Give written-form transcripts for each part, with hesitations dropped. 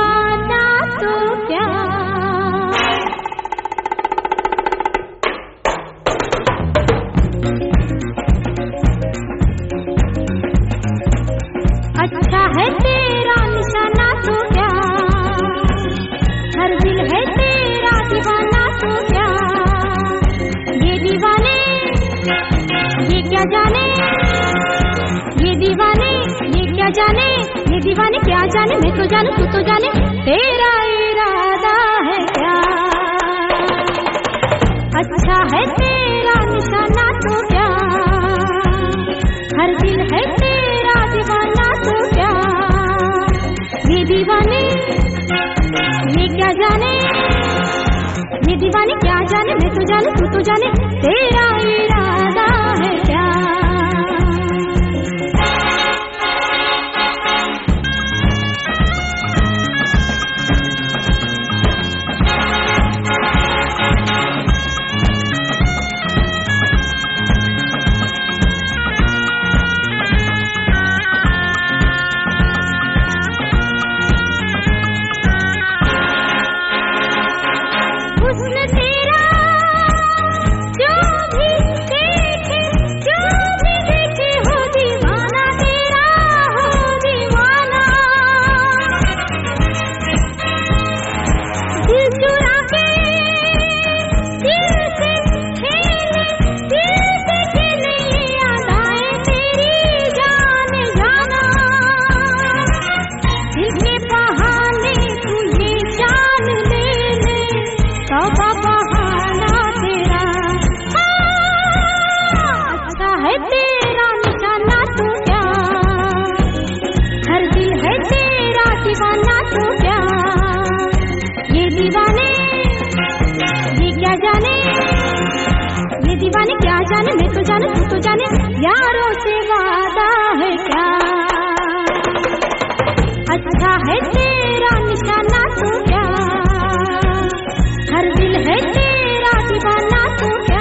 दीवाना तो क्या। अच्छा है तेरा निशाना तो क्या, हर दिल है तेरा दीवाना तो क्या। ये दीवाने ये क्या जाने, ये दीवाने ये क्या जाने, ये दीवाने क्या जाने। मैं तो जानू तू तो जाने, तेरा इरादा है क्या। अच्छा है तेरा निशाना तो क्या, हर दिल है तेरा दीवाना तो क्या। ये दीवाने ये क्या जाने, ये दीवाने क्या जाने। मैं तो जानू तू तो जाने, तेरा इरादा है क्या। दीवाने क्या जाने, मैं तो जाने तू तो जाने, यारों से वादा है क्या। अच्छा है तेरा निशाना तो क्या, हर दिल है तेरा दीवाना तो क्या।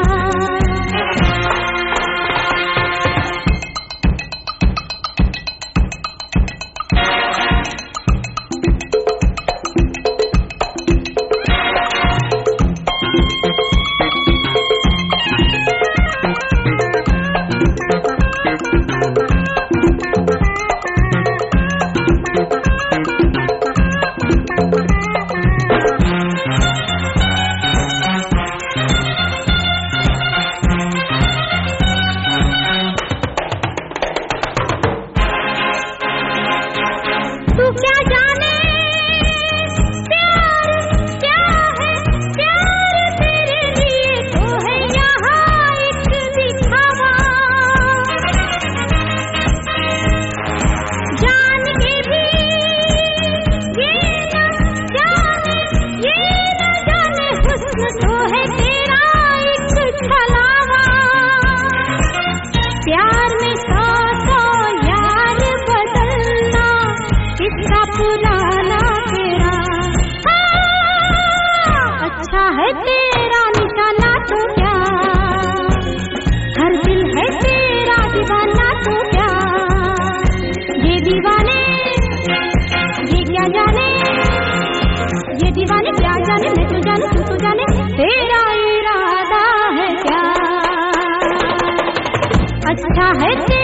तू क्या जाने प्यार क्या है, प्यार तेरे लिए तो है यहाँ एक दिखावा। जान के भी ये न जाने, ये न जाने हुस्न तो है तेरा एक छलावा। प्यार में सौ सौ यार बदलना किसका पुराना तेरा। अच्छा है तेरा निशाना तो क्या, हर दिल है तेरा दीवाना तो क्या। ये दीवाने ये क्या जाने, ये दीवाने क्या जाने, मैं तो जानू तू तो जाने, तेरा इरादा है क्या। अच्छा है